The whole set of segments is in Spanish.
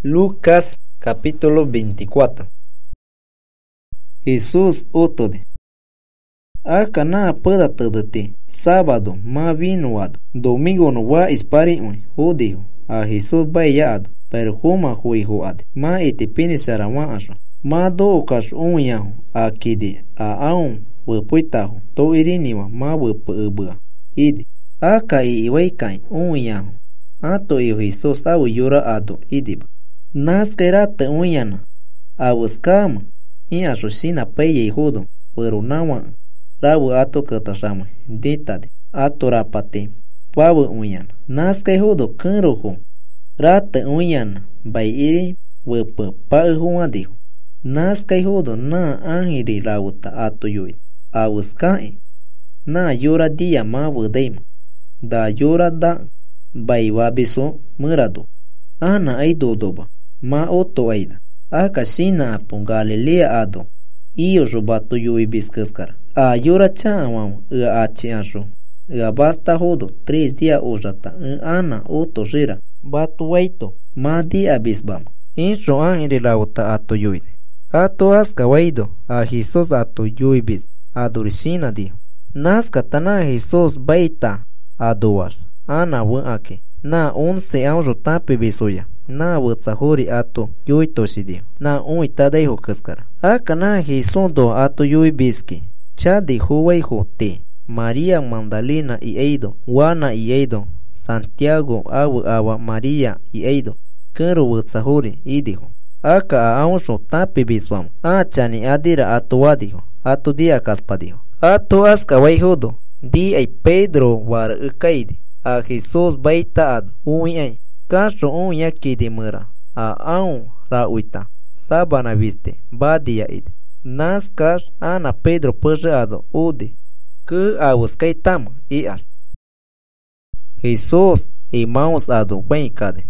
Lucas capítulo 24. Jesús utode. Aka na pueda tadati. Sábado ma vinuado. Domingo no wa ispari jodijo. A Jesús bayado. Perjuma huijoade. Ma itipini sarawan asho. Ma do okash yahu. A kidi. A aun. Wepuitahu. To iriniwa ma wepuebua. Idi. Aka iwaikai yahu. Ato iyo Jesús awu yura ado idiba. Naskerata unyana. Awuskama. Asho shina peye judo. Pero nawa. Rawu ato katashama. Ditade. Ato rapate. Wawu unyana. Naske judo kanrojo. Rata unyana. Bay iri. Wepa paejuan dijo. Naske judo na angiri rawuta ato yui. Awuskai. Na yura dia ma wudeima. Da yura da. Bay wabiso murado. Ana aidodoba. Ma oto aida. Aka shina apon Galilea ado. Iyo robato yui biscaskar. A yura chawan. Achi asho. Basta jodo. 3 días ojata. Ana oto jira. Batu waito. Ma dia bisbam. Incho angiri lauta ato yui. Ato aska waido. A Jesús ato yui bis. Adurishina dijo. Naska tana Jesús baita. Adoar. Ana ake. Na 11 años tape bisoya. Na wutsahori ato yui toshidio. Na tadaiho kaskara. Aka na Jesús ato yui biski. Chadi huwaiho te. María Magdalena y Eido. Juana y Eido. Santiago awa María y Eido. Kero wutsahori idiho. Aka años tape biswam. Chani adira ato wadiho. Ato dia kaspadiho. Ato aska waihodo. Di ay Pedro war ukaidi. A Jesús baita ad ay. Cacho kidi mura. A aun rauita. Sabana viste. Badia id. Nascash ana Pedro perreado ude. Que awuskaitama iar. Jesús irmãos ado wencade.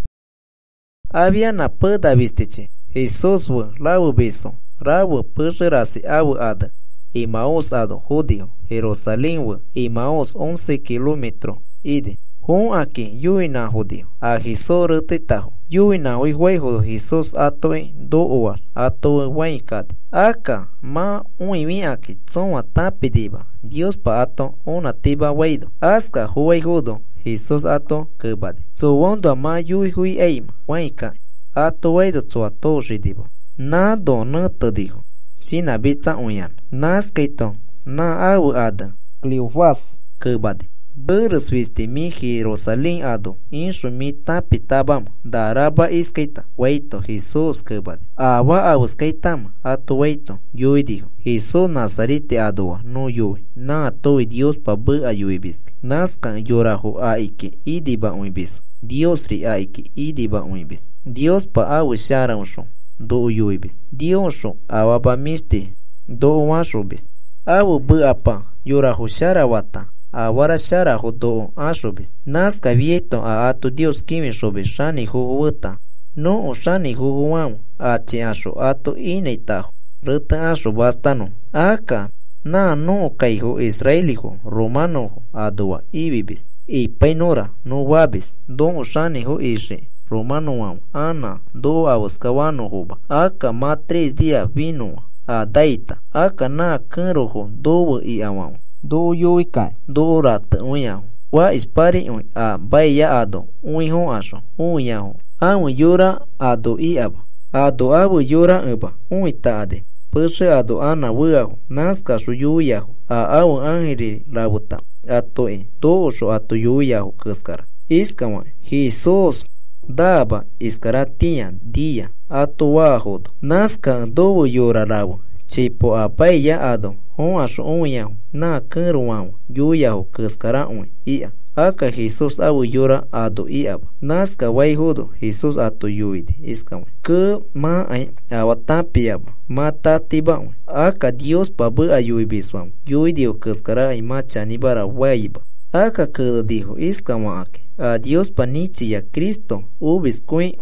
Había na peda visteche. Jesús lau beso. Rau perrerase awu ada. Irmãos ado judío. Jerusalém irmãos 11 kilómetros. Ide. Aqui, yui na judío. A Jesús retetajo. Yui na huihuejo Jesús atoe doa. Atoe waikade. Aka, ma aqui. Son atapidiba. Dios pa ato una tiba weido. Aska huihudo. Jesús ato kebade. So wondo ma yui hui eim. Waika. Ato weido so ato jidiba. Na do nata dijo. Sina bitsa unyan. Naskeito. Na awu ada. Cliovas kebade. Beres viste mi Jerusalén ado. Inshu mi tapitabam. Daraba iskaita. Waito Jesús kebade. Awa awuskaitama. Ato waito. Yui dijo. Jesús Nazarite adoa. No yui. Na atoi Dios pa be ayui bisk. Naskan yorajo aike. Idiba uibis. Dios ri aike. Idiba uibis. Dios pa awu shara unsho. Do yuibis. Diosho awaba miste. Do washubis. Awu be apa. Yorajo shara wata. Awara shara do ashobis. Naska vieto a ato Dios kimi shobis shani huhuta. No o shani huhuam. Achi asho ato ineitajo. Reta asho bastano. Aka. Na no kaiho israelijo. Romanojo. Adoa ibibis. I painora no wabis. Don o shani ho ishe. Romano ana. Do awskawano hoba. Aka ma 3 días vino. A daita. Aka na kanrojo. Do i awam. Do yoikai. Do rata unyahu. Wa ispari a baya ado. Unho asho. Unyahu. Awu yura ado iaba. Ado awu yura eba. Uitade. Perse ado ana wuahu. Naska shu yuyahu. A awu angiri labuta. Atoe. Do osho ato yuyahu kaskara. Iskama. Jesús. Daba iskaratia dia. Ato wahodo. Naska do yura labu. Chipo a baya ado. Asho unyahu. Na kanruam. Yuyahu kaskara ia. Aka Jesús awu yura ado iaba. Naska waihudo. Jesús ato yuidi. Iskama. Ke ma ay awatapiaba. Ma tatiba. Aka Dios pa be ayui biswam. Yuidio kaskara ay ma chanibara waiba. Aka kada dijo. Iskama ake. A Dios pa nichi ya Cristo. Ubis kuin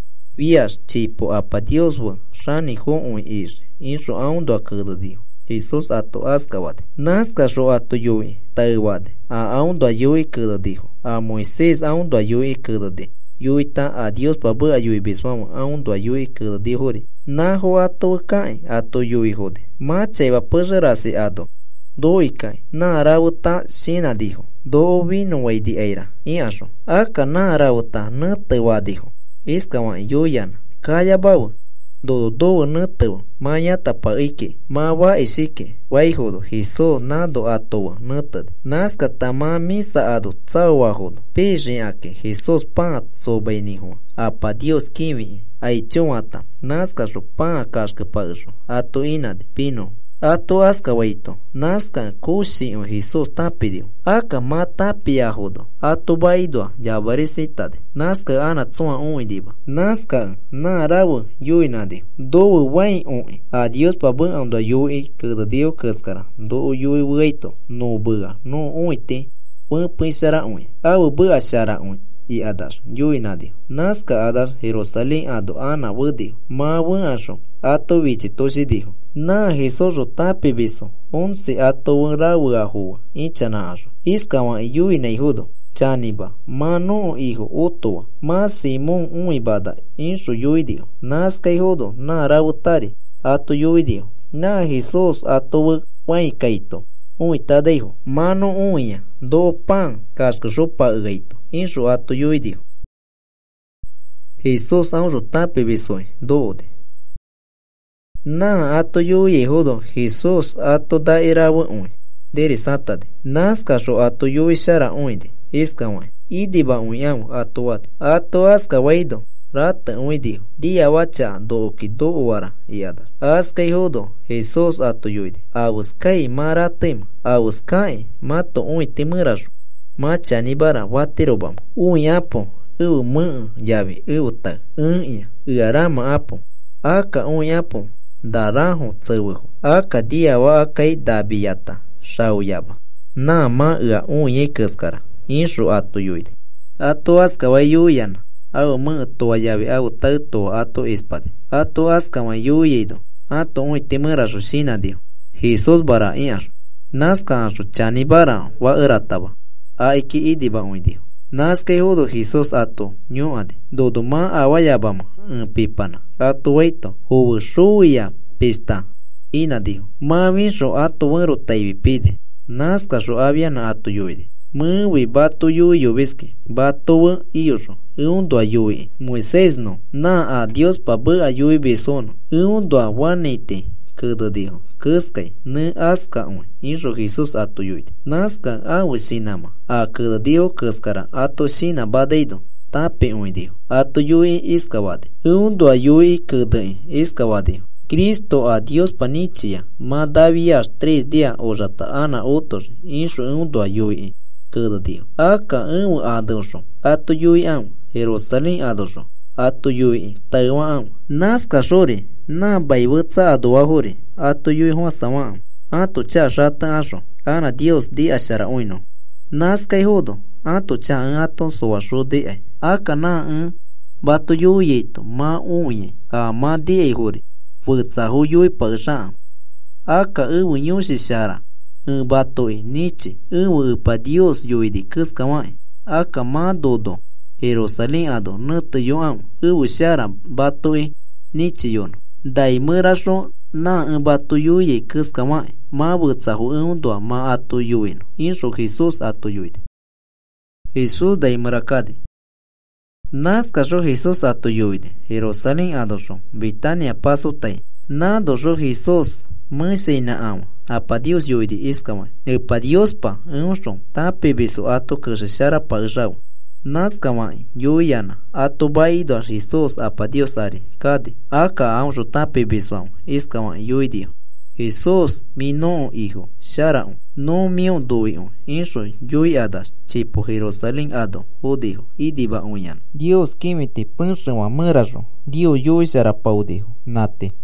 Vias chipo apa Dios shani ho ishe. Insho aundo akada dijo. Jesús ato askawade. Naska ro ato yui. Taiwade. A aundo yui kada dijo. A Moisés aundo yui kada de. yuita a Dios pa bua yui biswama aun do yui que Dios hori na ho ato kai ato yui hode ma cheva perrasi ado doi kai na rauta sina dijo do vino wai di eira iaso aka na rauta nete wa dijo iskawa yoyana kaya bawa do nete maya tapa ike ma wa isike wai hodo hiso na do ato nete naska tama misa ado tsawa hodo peje ake hisos pa so bainiho apa Dios kimi ai chowata naska ro pa kaska pajo ato inade pino ato aska waito naska kushi o hisos tapidio aka ma tapia hodo ato baido yabarisitade naska ana tsua uidiba naska na rawo yuinade do wai o a Dios pa bun ando yui que dio kaskara do yui weito no bua no uite pun pinsara ui awu bua shara ui y adas yuinade naska adas Jerusalén ado ana wudio ma wuasho ato vichi toshi dijo na hisojo tapi biso 11 ato wunrawu ahuwa ichana asho iskawa yuina ihudo chaniba ma no hijo otowa ma Simón uibada insho yuidio naska ihudo na rawutari ato yuidio na hisos ato wai kaito uitadeiho mano uia do pan casca sopa gaito insho ato yuidio Jesus anjo tape bisoi dode na ato yui hodo Jesus ato dairawa ui deri satade naska sho ato yui shara uide iskawa idiba uiam ato wate ato aska waido rata uidio dia wacha do ki do wara iada aska hodo Jesus ato yuide awskai maratem awskai mato ui timurajo macha nibara watirobam uiapo mu yavi uta ia arama apo aka uiapo darajo tseweho aka dia wa akai dabiyata shauyaba na ma ia uye kaskara inshu ato yuide ato aska wa yuyana aw mu to yavi aw tato ato espade ato aska wa yuyido ato ui timura shina dio Jesus bara iar naska shu chani bara wa erataba aiki idiba uidio naska hodo Jesus ato nyoade dodo ma awayabama pipana ato waito hubu shuya pista ina dijo ma misho ato wero taibi pide naska sho aviana ato yuide muwi bato yuyo biski bato iyosho undo ayui Moisés no na a Dios pa bu ayui besono undo awanete kudo dijo kuskai ne aska un insho Jesus ato yuide naska awe sinama a kudo dijo kuskara ato sina badeido tape un dijo ato yui iskawade undo ayui kudo iskawade Cristo a Dios panichia ma davias 3 días ojata ana otos insho undo ayui kudo dijo aka adosho ato yui am Jerusalén adosho ato yui taiwa am naska shore na baibutsa adoahore ato yui huasama ato cha shata asho ana Dios di ashara uino naska hodo ato cha ato soasho de aka na bato yuyeto ma uye a ma di hore putsa hu yui pasha aka nyushi shara bato nichi pa Dios yui di kuskama aka ma dodo Jerusalén ado nete yoam shara bato nichi yono dai murasho na bato yuye kuskama ma butsa hu undo ma ato yuino insho Jesus ato yuide Jesus dai murakade naska sho Jesus ato yuide Jerusalén adosho Betania paso tai na dosho Jesus museina am apa Dios yuide iskama pa Dios pa unsho tape beso ato kushara pa jao naskama yuyana ato baido Jesus apa Dios ari kade aka anjo tape beswam iskama yuidio Jesus mi no hijo shara no mio doio insho yui adas chipo Jerusalén ado odijo idiba unyan Dios kimite punshwa murajo Dios yui shara paudijo nate